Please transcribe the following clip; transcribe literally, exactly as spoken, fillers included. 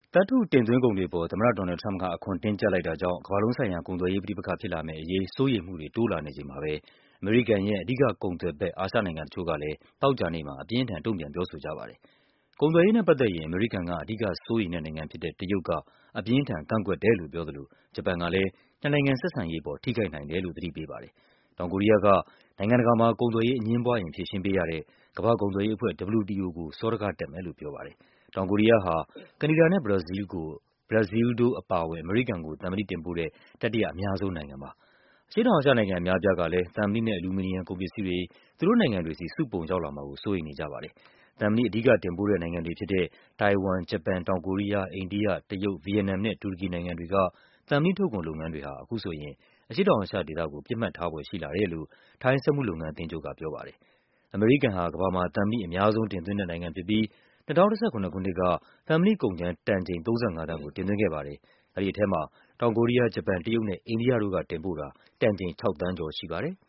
သတ္တုတင်သွင်းကုန်တွေအပေါ် သမ္မတ ဒေါ်နယ်လ်ဒ် ထရမ့်ပ်က အခွန်တင်းကျပ်လိုက်တာကြောင့် ကမ္ဘာလုံးဆိုင်ရာ ကုန်သွယ်ရေးပဋိပက္ခဖြစ်လာမယ့်အရေး စိုးရိမ်မှုတွေ တိုးလာနေချိန်မှာပဲ အမေရိကန်ရဲ့ အဓိကကုန်သွယ်ဖက် အာရှနိုင်ငံတချို့ကလည်း သောကြာနေ့မှာ အပြင်းအထန် တုန့်ပြန်ပြောဆိုကြပါတယ်။ ကုန်သွယ်ရေးနဲ့ပတ်သက်ရင် အမေရိကန်က အဓိကစိုးရိမ်တဲ့နိုင်ငံဖြစ်တဲ့ တရုတ်က အပြင်းအထန် ကန့်ကွက်တယ်လို့ပြောသလို ဂျပန်ကလည်း နှစ်နိုင်ငံဆက်ဆံရေးအပေါ် ထိခိုက်နိုင်တယ်လို့ သတိပေးပါတယ်။ တောင်ကိုရီးယားက နိုင်ငံတကာမှာ ကုန်သွယ်ရေးအငြင်းပွားရင် ဖြေရှင်းပေးရတဲ့ ကမ္ဘာ့ကုန်သွယ်ရေးအဖွဲ့ ဒဗ္ဗလ်ယူတီအို ကို စောဒကတက်မယ်လို့ ပြောပါတယ်။ တောင်ကိုရီးယားဟာ ကနေဒါနဲ့ ဘရာဇီးလ်တို့အပါအဝင် အမေရိကန်ကို သံမဏိတင်ပို့တဲ့ တတိယအများဆုံးနိုင်ငံပါ။ အရှေ့တောင်အာရှနိုင်ငံအများအပြားကလည်း သံမဏိနဲ့ အလျူမီနီယံကုန်ပစ္စည်းတွေ သူတို့နိုင်ငံတွေဆီ စုပုံရောက်လာမှာကို စိုးရိမ်နေကြပါတယ်။ သံမဏိ အဓိကတင်ပို့တဲ့နိုင်ငံတွေဖြစ်တဲ့ တိုင်ဝမ်၊ ဂျပန်၊ တောင်ကိုရီးယား၊ အိန္ဒိယ၊ တရုတ်၊ ဗီယက်နမ်နဲ့ တူရကီနိုင်ငံတွေက သံမဏိထုတ်ကုန်လုပ်ငန်းတွေဟာ အခုဆိုရင် အရှေ့တောင်အာရှဒေသကို ပစ်မှတ်ထားဖွယ်ရှိလာတယ်လို့ ထိုင်းစက်မှုလုပ်ငန်းအသင်းချုပ်က ပြောပါတယ်။ အမေရိကန်ဟာ ကမ္ဘာမှာ သံမဏိအများဆုံးတင်သွင်းတဲ့နိုင်ငံဖြစ်ပြီး ၂၀၁၇ ခုနှစ်က သံမဏိကုန်ကြမ်း တန်ချိန် ၃၅ သန်းကို တင်သွင်းခဲ့ပါတယ်။ အဲဒီထဲမှာ တောင်ကိုရီးယား၊ ဂျပန်၊ တရုတ်နဲ့ အိန္ဒိယတို့ကတင်ပို့တာ တန်ချိန် ၆ သန်းကျော်ရှိပါတယ်။